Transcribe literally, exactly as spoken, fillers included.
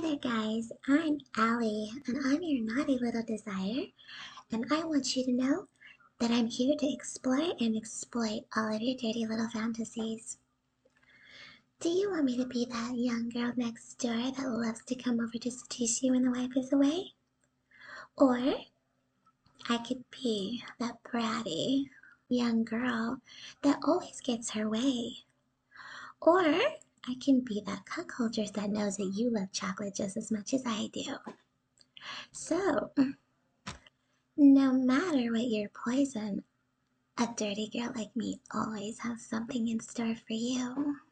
there, guys. I'm Allie, and I'm your naughty little desire, and I want you to know that I'm here to explore and exploit all of your dirty little fantasies. Do you want me to be that young girl next door that loves to come over just to tease you when the wife is away? Or I could be that bratty young girl that always gets her way. Or I can be that cuckoldress that knows that you love chocolate just as much as I do. So, no matter what your poison, a dirty girl like me always has something in store for you.